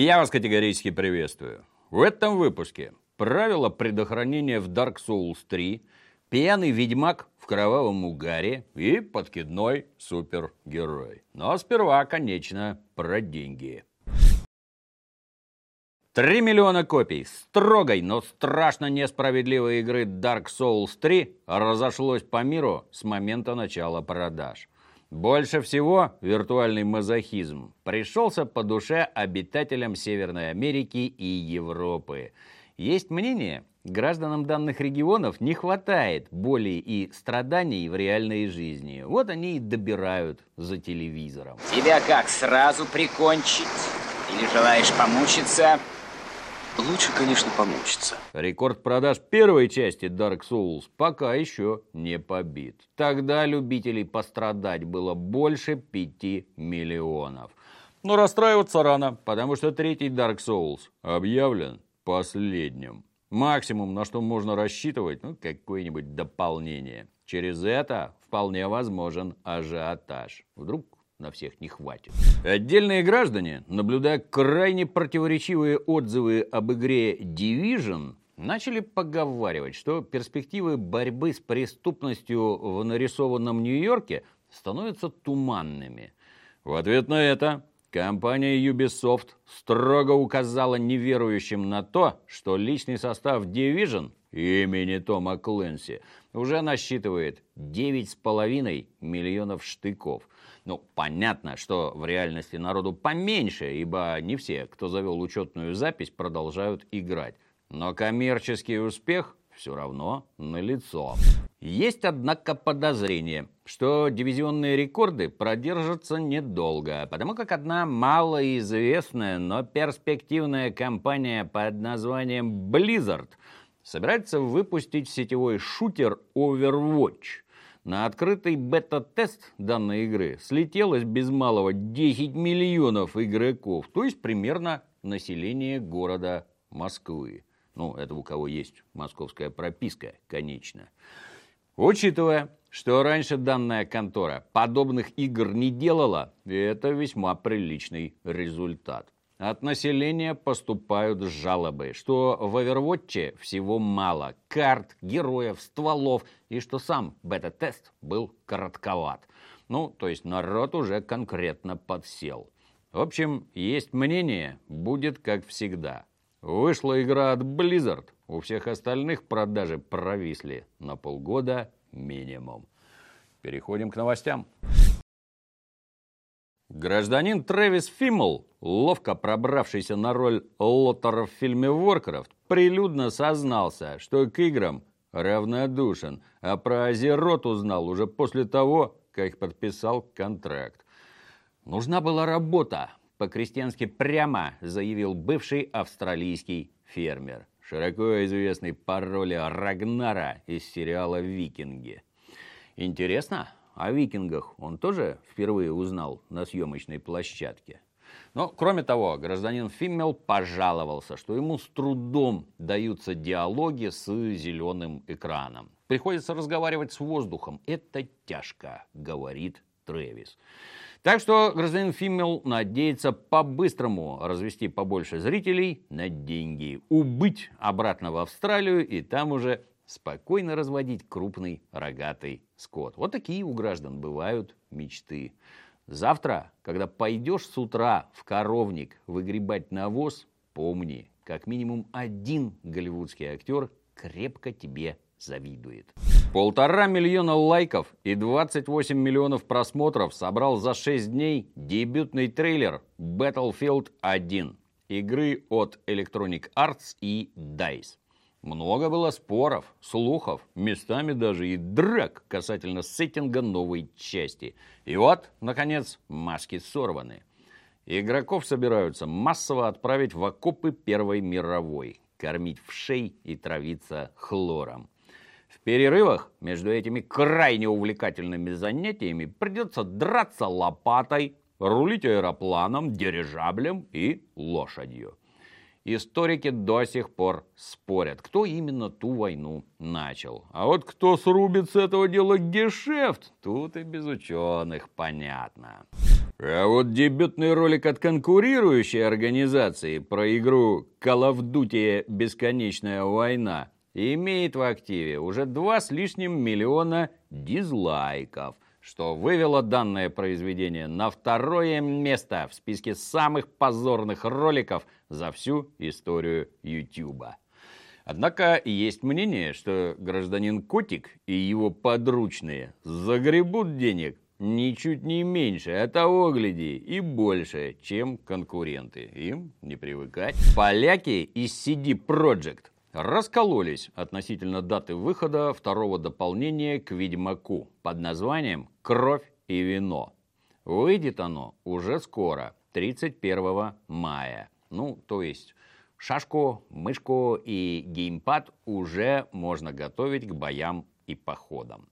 Я вас категорически приветствую. В этом выпуске правила предохранения в Dark Souls 3, пьяный ведьмак в кровавом угаре и подкидной супергерой. Но сперва, конечно, про деньги. 3 миллиона копий строгой, но страшно несправедливой игры Dark Souls 3 разошлось по миру с момента начала продаж. Больше всего виртуальный мазохизм пришелся по душе обитателям Северной Америки и Европы. Есть мнение, гражданам данных регионов не хватает боли и страданий в реальной жизни. Вот они и добирают за телевизором. Тебя как, сразу прикончить? Или желаешь помучиться? Лучше, конечно, помучиться. Рекорд продаж первой части Dark Souls пока еще не побит. Тогда любителей пострадать было больше 5 миллионов. Но расстраиваться рано, потому что третий Dark Souls объявлен последним. Максимум, на что можно рассчитывать, какое-нибудь дополнение. Через это вполне возможен ажиотаж. Вдруг на всех не хватит. Отдельные граждане, наблюдая крайне противоречивые отзывы об игре Division, начали поговаривать, что перспективы борьбы с преступностью в нарисованном Нью-Йорке становятся туманными. В ответ на это компания Ubisoft строго указала неверующим на то, что личный состав Division имени Тома Клэнси уже насчитывает 9,5 миллионов штыков. Понятно, что в реальности народу поменьше, ибо не все, кто завел учетную запись, продолжают играть. Но коммерческий успех все равно налицо. Есть, однако, подозрение, что дивизионные рекорды продержатся недолго, потому как одна малоизвестная, но перспективная компания под названием Blizzard собирается выпустить сетевой шутер Overwatch. На открытый бета-тест данной игры слетелось без малого 10 миллионов игроков, то есть примерно население города Москвы. Это у кого есть московская прописка, конечно. Учитывая, что раньше данная контора подобных игр не делала, это весьма приличный результат. От населения поступают жалобы, что в Overwatch всего мало карт, героев, стволов, и что сам бета-тест был коротковат. То есть народ уже конкретно подсел. В общем, есть мнение, будет как всегда. Вышла игра от Blizzard, у всех остальных продажи провисли на полгода минимум. Переходим к новостям. Гражданин Трэвис Фиммел, ловко пробравшийся на роль Лоттера в фильме Warcraft, прилюдно сознался, что к играм равнодушен, а про Азерот узнал уже после того, как подписал контракт. «Нужна была работа», — по-крестьянски прямо заявил бывший австралийский фермер, широко известный по роли Рагнара из сериала «Викинги». Интересно? О викингах он тоже впервые узнал на съемочной площадке. Но, кроме того, гражданин Фиммел пожаловался, что ему с трудом даются диалоги с зеленым экраном. Приходится разговаривать с воздухом. Это тяжко, говорит Трэвис. Так что гражданин Фиммел надеется по-быстрому развести побольше зрителей на деньги, убыть обратно в Австралию и там уже спокойно разводить крупный рогатый скот. Вот такие у граждан бывают мечты. Завтра, когда пойдешь с утра в коровник выгребать навоз, помни, как минимум один голливудский актер крепко тебе завидует. 1,5 миллиона лайков и 28 миллионов просмотров собрал за 6 дней дебютный трейлер Battlefield 1, игры от Electronic Arts и DICE. Много было споров, слухов, местами даже и драк касательно сеттинга новой части. И вот, наконец, маски сорваны. Игроков собираются массово отправить в окопы Первой мировой, кормить вшей и травиться хлором. В перерывах между этими крайне увлекательными занятиями придется драться лопатой, рулить аэропланом, дирижаблем и лошадью. Историки до сих пор спорят, кто именно ту войну начал. А вот кто срубит с этого дела гешефт, тут и без ученых понятно. А вот дебютный ролик от конкурирующей организации про игру Call of Duty «Бесконечная война» имеет в активе уже 2 с лишним миллиона дизлайков, что вывело данное произведение на 2-е место в списке самых позорных роликов за всю историю Ютуба. Однако есть мнение, что гражданин Котик и его подручные загребут денег ничуть не меньше, а того, гляди, и больше, чем конкуренты. Им не привыкать. Поляки из CD Projekt раскололись относительно даты выхода 2-го дополнения к Ведьмаку под названием «Кровь и вино». Выйдет оно уже скоро, 31 мая. Ну, то есть шашку, мышку и геймпад уже можно готовить к боям и походам.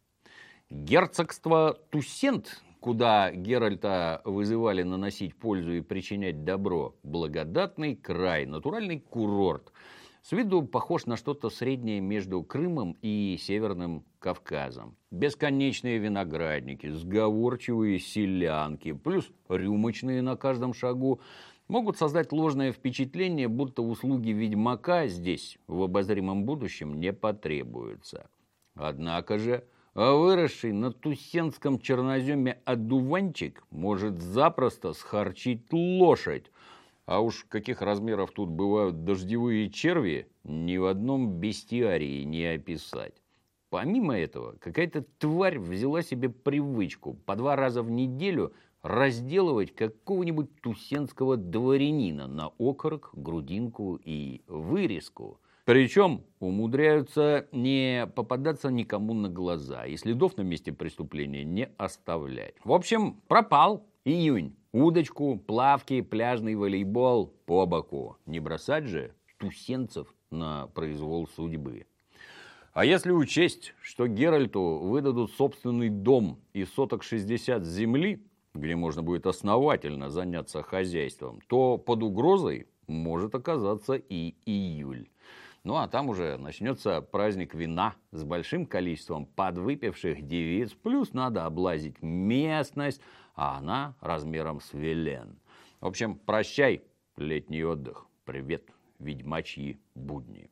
Герцогство Туссент, куда Геральта вызывали наносить пользу и причинять добро, благодатный край, натуральный курорт. С виду похож на что-то среднее между Крымом и Северным Кавказом. Бесконечные виноградники, сговорчивые селянки, плюс рюмочные на каждом шагу могут создать ложное впечатление, будто услуги ведьмака здесь в обозримом будущем не потребуются. Однако же выросший на туссенском черноземе одуванчик может запросто схарчить лошадь. А уж каких размеров тут бывают дождевые черви, ни в одном бестиарии не описать. Помимо этого, какая-то тварь взяла себе привычку по 2 раза в неделю разделывать какого-нибудь туссенского дворянина на окорок, грудинку и вырезку. Причем умудряются не попадаться никому на глаза и следов на месте преступления не оставлять. В общем, пропал июнь. Удочку, плавки, пляжный волейбол по боку. Не бросать же туссенцев на произвол судьбы. А если учесть, что Геральту выдадут собственный дом и 60 соток земли, где можно будет основательно заняться хозяйством, то под угрозой может оказаться и июль. Ну а там уже начнется праздник вина с большим количеством подвыпивших девиц, плюс надо облазить местность, а она размером с Велен. В общем, прощай, летний отдых, привет, ведьмачьи будни.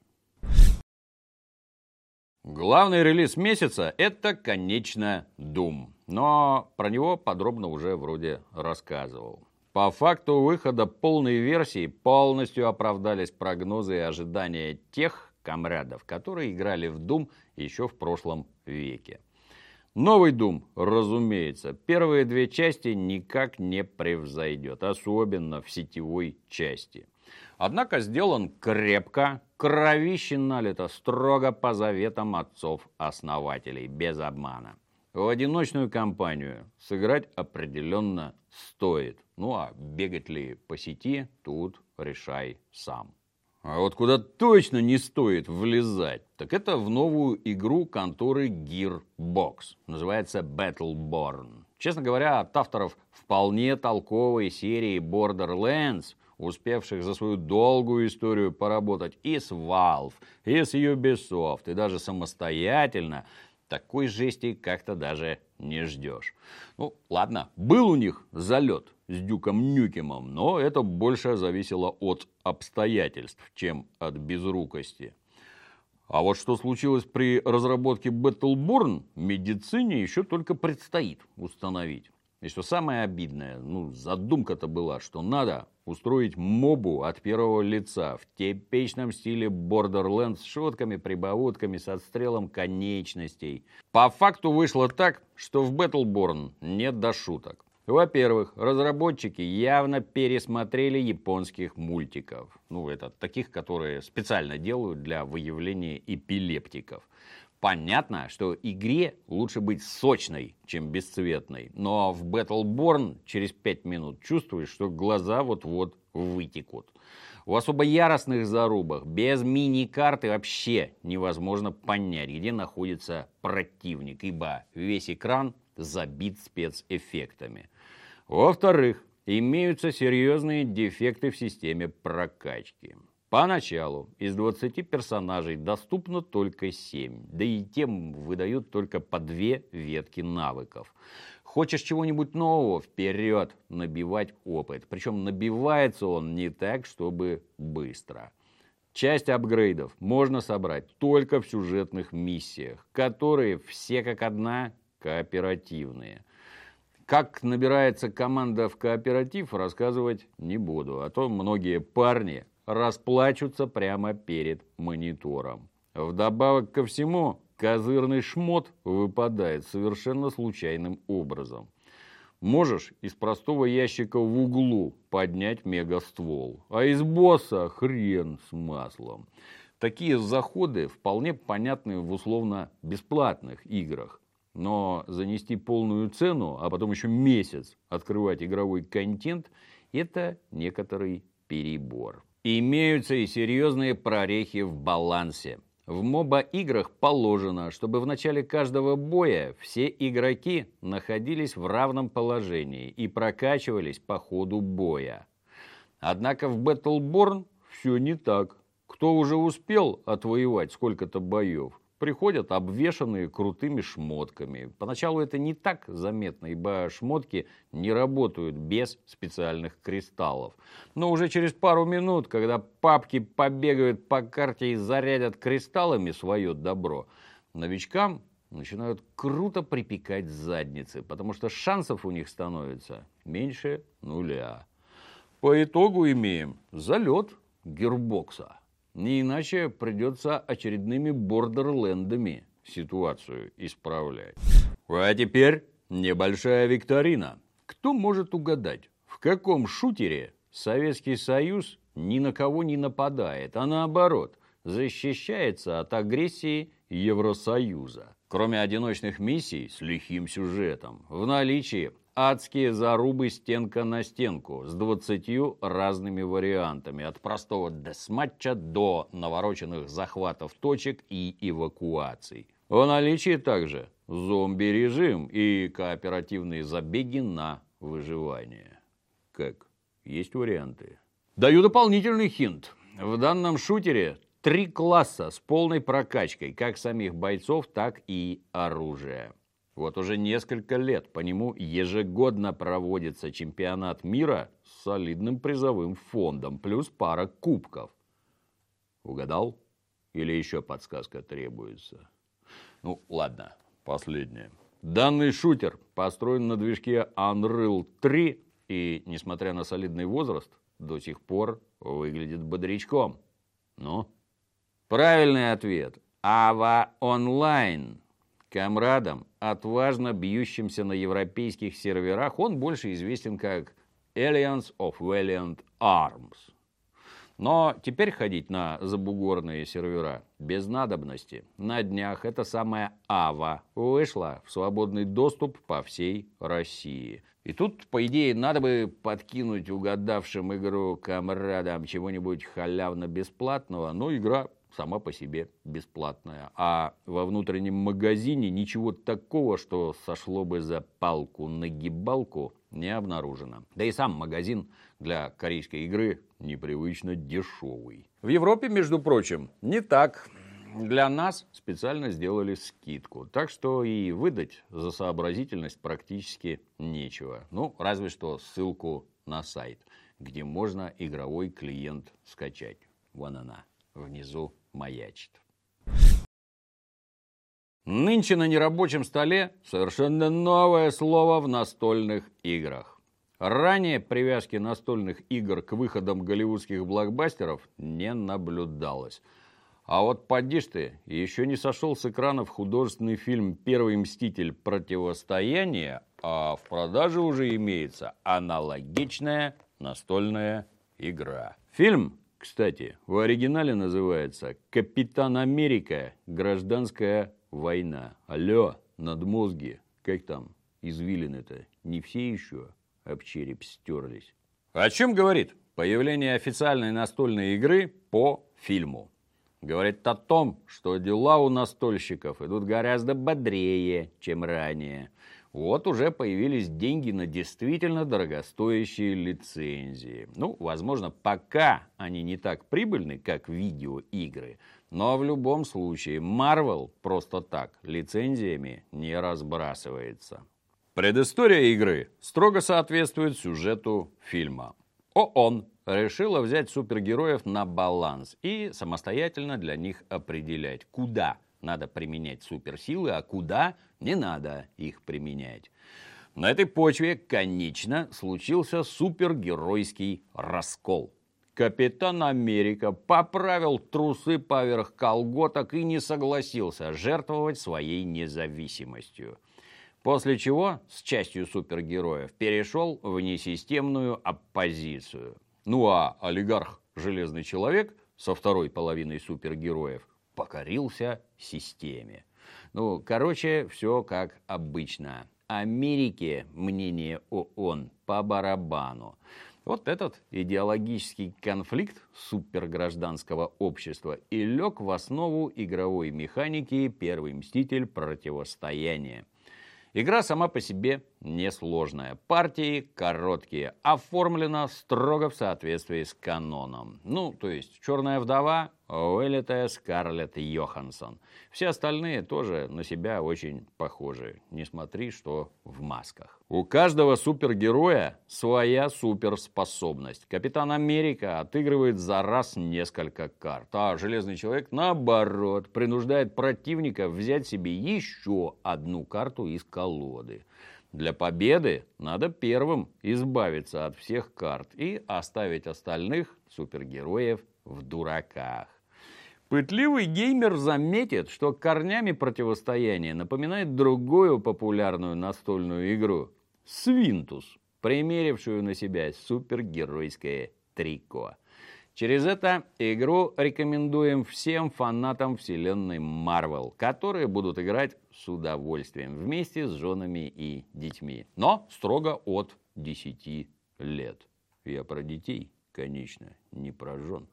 Главный релиз месяца – это, конечно, Doom. Но про него подробно уже вроде рассказывал. По факту выхода полной версии полностью оправдались прогнозы и ожидания тех комрадов, которые играли в Doom еще в прошлом веке. Новый Doom, разумеется, первые 2 части никак не превзойдет, особенно в сетевой части. Однако сделан крепко, кровище налито строго по заветам отцов-основателей, без обмана. В одиночную кампанию сыграть определенно стоит. Ну а бегать ли по сети, тут решай сам. А вот куда точно не стоит влезать, так это в новую игру конторы Gearbox. Называется Battleborn. Честно говоря, от авторов вполне толковой серии Borderlands, успевших за свою долгую историю поработать и с Valve, и с Ubisoft, и даже самостоятельно, такой жести как-то даже не ждешь. Ну, ладно, был у них залет с Дюком Нюкемом, но это больше зависело от обстоятельств, чем от безрукости. А вот что случилось при разработке Battleborn, медицине еще только предстоит установить. И что самое обидное, задумка-то была, что надо устроить мобу от первого лица в типичном стиле Borderlands с шутками, прибаутками, с отстрелом конечностей. По факту вышло так, что в Battleborn нет до шуток. Во-первых, разработчики явно пересмотрели японских мультиков. Это таких, которые специально делают для выявления эпилептиков. Понятно, что игре лучше быть сочной, чем бесцветной. Но в Battleborn через 5 минут чувствуешь, что глаза вот-вот вытекут. В особо яростных зарубах без мини-карты вообще невозможно понять, где находится противник, ибо весь экран забит спецэффектами. Во-вторых, имеются серьезные дефекты в системе прокачки. Поначалу из 20 персонажей доступно только 7, да и тем выдают только по 2 ветки навыков. Хочешь чего-нибудь нового? Вперед, набивать опыт. Причем набивается он не так, чтобы быстро. Часть апгрейдов можно собрать только в сюжетных миссиях, которые все как одна кооперативные. Как набирается команда в кооператив, рассказывать не буду, а то многие парни расплачутся прямо перед монитором. Вдобавок ко всему, козырный шмот выпадает совершенно случайным образом. Можешь из простого ящика в углу поднять мегаствол, а из босса хрен с маслом. Такие заходы вполне понятны в условно бесплатных играх. Но занести полную цену, а потом еще месяц открывать игровой контент – это некоторый перебор. Имеются и серьезные прорехи в балансе. В моба-играх положено, чтобы в начале каждого боя все игроки находились в равном положении и прокачивались по ходу боя. Однако в Battleborn все не так. Кто уже успел отвоевать сколько-то боев, приходят обвешанные крутыми шмотками. Поначалу это не так заметно, ибо шмотки не работают без специальных кристаллов. Но уже через пару минут, когда папки побегают по карте и зарядят кристаллами свое добро, новичкам начинают круто припекать задницы, потому что шансов у них становится меньше нуля. По итогу имеем залет гирбокса. Не иначе придется очередными бордерлендами ситуацию исправлять. А теперь небольшая викторина. Кто может угадать, в каком шутере Советский Союз ни на кого не нападает, а наоборот, защищается от агрессии Евросоюза? Кроме одиночных миссий с лихим сюжетом, в наличии адские зарубы стенка на стенку с 20 разными вариантами. От простого десматча до навороченных захватов точек и эвакуаций. В наличии также зомби-режим и кооперативные забеги на выживание. Как? Есть варианты? Даю дополнительный хинт. В данном шутере 3 класса с полной прокачкой как самих бойцов, так и оружия. Вот уже несколько лет по нему ежегодно проводится чемпионат мира с солидным призовым фондом, плюс пара кубков. Угадал? Или еще подсказка требуется? Ну, ладно, последнее. Данный шутер построен на движке Unreal 3 и, несмотря на солидный возраст, до сих пор выглядит бодрячком. Ну? Правильный ответ. Ava Online. Комрадом, отважно бьющимся на европейских серверах, он больше известен как Alliance of Valiant Arms. Но теперь ходить на забугорные сервера без надобности. На днях эта самая Ава вышла в свободный доступ по всей России. И тут, по идее, надо бы подкинуть угадавшим игру комрадам чего-нибудь халявно-бесплатного, но игра сама по себе бесплатная. А во внутреннем магазине ничего такого, что сошло бы за палку-нагибалку, не обнаружено. Да и сам магазин для корейской игры непривычно дешевый. В Европе, между прочим, не так. Для нас специально сделали скидку. Так что и выдать за сообразительность практически нечего. Ну, разве что ссылку на сайт, где можно игровой клиент скачать. Вон она, внизу маячит. Нынче на нерабочем столе совершенно новое слово в настольных играх. Ранее привязки настольных игр к выходам голливудских блокбастеров не наблюдалось. А вот поди ж ты, еще не сошел с экранов художественный фильм «Первый мститель. Противостояние», а в продаже уже имеется аналогичная настольная игра. Фильм, кстати, в оригинале называется «Капитан Америка. Гражданская война». Алло, надмозги, как там, извилины-то не все еще об череп стерлись? О чем говорит появление официальной настольной игры по фильму? Говорит о том, что дела у настольщиков идут гораздо бодрее, чем ранее. Вот уже появились деньги на действительно дорогостоящие лицензии. Ну, возможно, пока они не так прибыльны, как видеоигры, но в любом случае Marvel просто так лицензиями не разбрасывается. Предыстория игры строго соответствует сюжету фильма. ООН решила взять супергероев на баланс и самостоятельно для них определять, куда надо применять суперсилы, а куда не надо их применять. На этой почве, конечно, случился супергеройский раскол. Капитан Америка поправил трусы поверх колготок и не согласился жертвовать своей независимостью. После чего с частью супергероев перешел в несистемную оппозицию. Ну а олигарх Железный Человек со второй половиной супергероев покорился системе. Ну, короче, все как обычно. Америке мнение ООН по барабану. Вот этот идеологический конфликт супергражданского общества и лег в основу игровой механики «Первый мститель. Противостояние». Игра сама по себе несложная. Партии короткие. Оформлена строго в соответствии с каноном. Ну, то есть «Черная вдова», вылитая Скарлетт Йоханссон. Все остальные тоже на себя очень похожи. Не смотри, что в масках. У каждого супергероя своя суперспособность. Капитан Америка отыгрывает за раз несколько карт. А Железный Человек, наоборот, принуждает противника взять себе еще одну карту из колоды. Для победы надо первым избавиться от всех карт и оставить остальных супергероев в дураках. Пытливый геймер заметит, что корнями противостояния напоминает другую популярную настольную игру – Свинтус, примерившую на себя супергеройское трико. Через это игру рекомендуем всем фанатам вселенной Marvel, которые будут играть с удовольствием вместе с женами и детьми. Но строго от 10 лет. Я про детей, конечно, не про жен.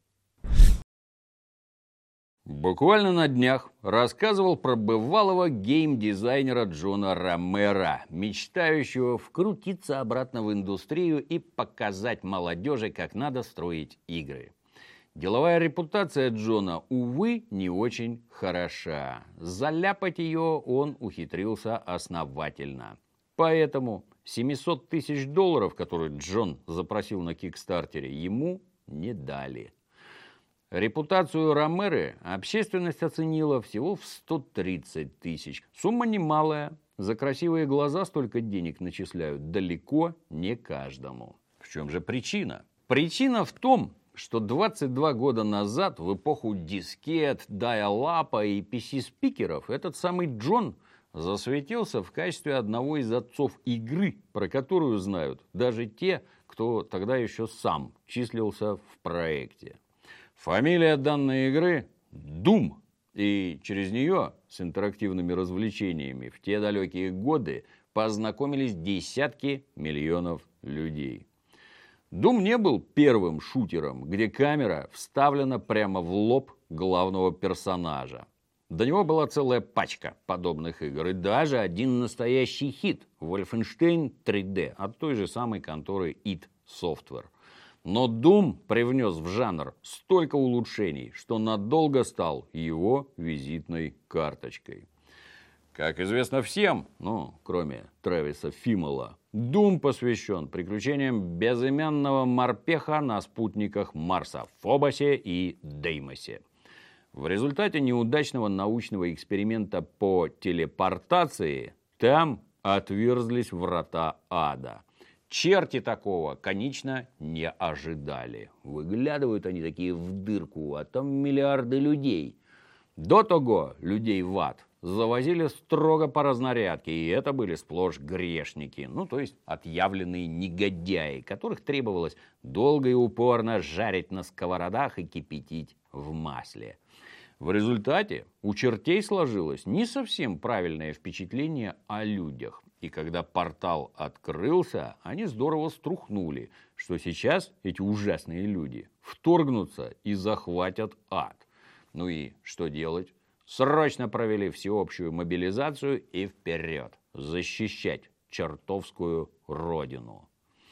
Буквально на днях рассказывал про бывалого геймдизайнера Джона Ромеро, мечтающего вкрутиться обратно в индустрию и показать молодежи, как надо строить игры. Деловая репутация Джона, увы, не очень хороша. Заляпать ее он ухитрился основательно. Поэтому $700 тысяч, которые Джон запросил на Кикстартере, ему не дали. Репутацию Ромеро общественность оценила всего в 130 тысяч. Сумма немалая. За красивые глаза столько денег начисляют далеко не каждому. В чем же причина? Причина в том, что 22 года назад, в эпоху дискет, дайал-апа и PC-спикеров, этот самый Джон засветился в качестве одного из отцов игры, про которую знают даже те, кто тогда еще сам числился в проекте. Фамилия данной игры – Doom, и через нее с интерактивными развлечениями в те далекие годы познакомились десятки миллионов людей. Doom не был первым шутером, где камера вставлена прямо в лоб главного персонажа. До него была целая пачка подобных игр, и даже один настоящий хит – Wolfenstein 3D от той же самой конторы id Software. Но Doom привнес в жанр столько улучшений, что надолго стал его визитной карточкой. Как известно всем, кроме Трэвиса Фиммела, Doom посвящен приключениям безымянного морпеха на спутниках Марса Фобосе и Деймосе. В результате неудачного научного эксперимента по телепортации там отверзлись врата ада. Черти такого, конечно, не ожидали. Выглядывают они такие в дырку, а там миллиарды людей. До того людей в ад завозили строго по разнарядке, и это были сплошь грешники, то есть отъявленные негодяи, которых требовалось долго и упорно жарить на сковородах и кипятить в масле. В результате у чертей сложилось не совсем правильное впечатление о людях. И когда портал открылся, они здорово струхнули, что сейчас эти ужасные люди вторгнутся и захватят ад. Ну и что делать? Срочно провели всеобщую мобилизацию и вперед защищать чертовскую родину.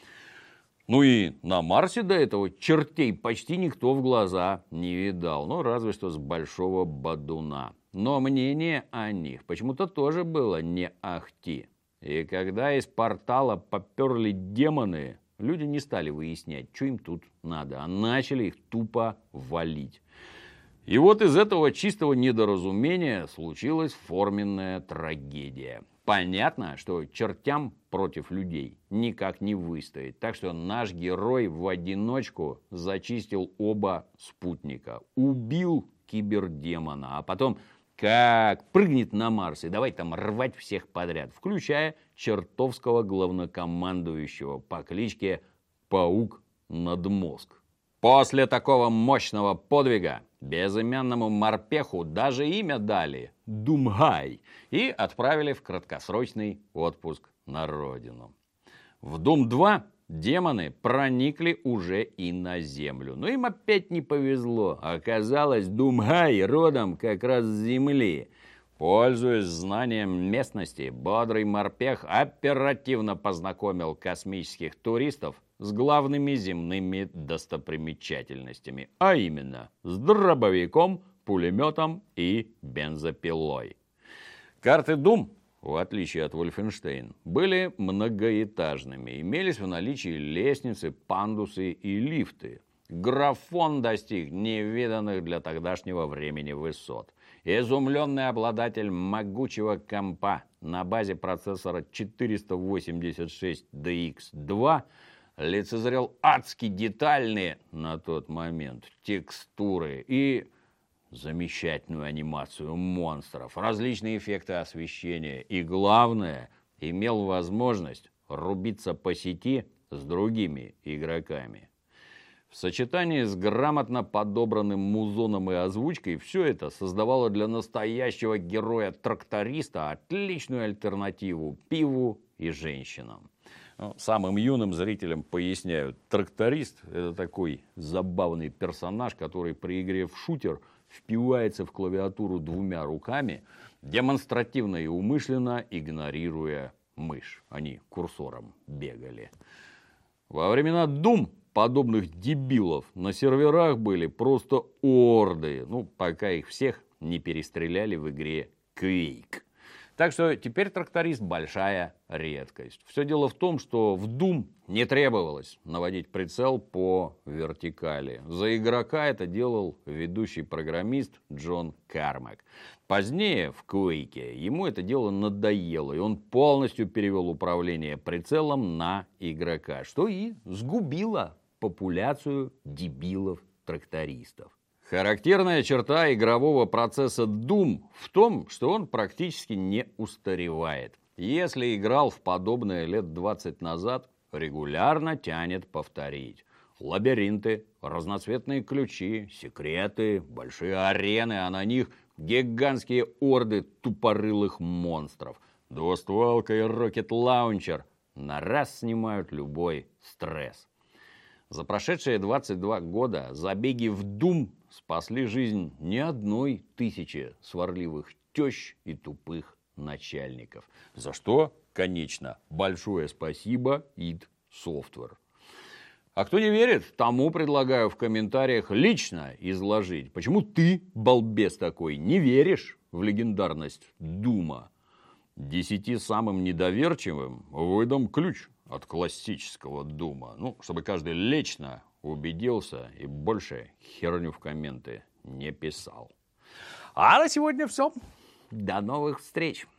Ну и на Марсе до этого чертей почти никто в глаза не видал, разве что с большого бадуна. Но мнение о них почему-то тоже было не ахти. И когда из портала поперли демоны, люди не стали выяснять, что им тут надо, а начали их тупо валить. И вот из этого чистого недоразумения случилась форменная трагедия. Понятно, что чертям против людей никак не выстоять. Так что наш герой в одиночку зачистил оба спутника. Убил кибердемона, а потом как прыгнет на Марс и давай там рвать всех подряд, включая чертовского главнокомандующего по кличке Паук Надмозг. После такого мощного подвига безымянному морпеху даже имя дали – Думгай, и отправили в краткосрочный отпуск на родину. В Дум-2 демоны проникли уже и на Землю. Но им опять не повезло. Оказалось, Думгай родом как раз с Земли. Пользуясь знанием местности, бодрый морпех оперативно познакомил космических туристов с главными земными достопримечательностями, а именно с дробовиком, пулеметом и бензопилой. Карты Дум, в отличие от Wolfenstein, были многоэтажными, имелись в наличии лестницы, пандусы и лифты. Графон достиг невиданных для тогдашнего времени высот. Изумленный обладатель могучего компа на базе процессора 486DX2 лицезрел адски детальные на тот момент текстуры и замечательную анимацию монстров, различные эффекты освещения и, главное, имел возможность рубиться по сети с другими игроками. В сочетании с грамотно подобранным музоном и озвучкой все это создавало для настоящего героя-тракториста отличную альтернативу пиву и женщинам. Самым юным зрителям поясняют, тракторист – это такой забавный персонаж, который при игре в шутер впивается в клавиатуру двумя руками, демонстративно и умышленно игнорируя мышь. Они курсором бегали. Во времена Doom подобных дебилов на серверах были просто орды, пока их всех не перестреляли в игре Quake. Так что теперь тракторист большая редкость. Все дело в том, что в Doom не требовалось наводить прицел по вертикали. За игрока это делал ведущий программист Джон Кармак. Позднее в Quake ему это дело надоело, и он полностью перевел управление прицелом на игрока, что и сгубило популяцию дебилов-трактористов. Характерная черта игрового процесса Doom в том, что он практически не устаревает. Если играл в подобное лет 20 назад, регулярно тянет повторить. Лабиринты, разноцветные ключи, секреты, большие арены, а на них гигантские орды тупорылых монстров. Двустволка и рокет-лаунчер на раз снимают любой стресс. За прошедшие 22 года забеги в Doom спасли жизнь не одной тысячи сварливых тещ и тупых начальников. За что, конечно, большое спасибо id Software. А кто не верит, тому предлагаю в комментариях лично изложить, почему ты, балбес такой, не веришь в легендарность Дума. 10 самым недоверчивым выдам ключ от классического Дума. Чтобы каждый лично убедился и больше херню в комменты не писал. А на сегодня все. До новых встреч.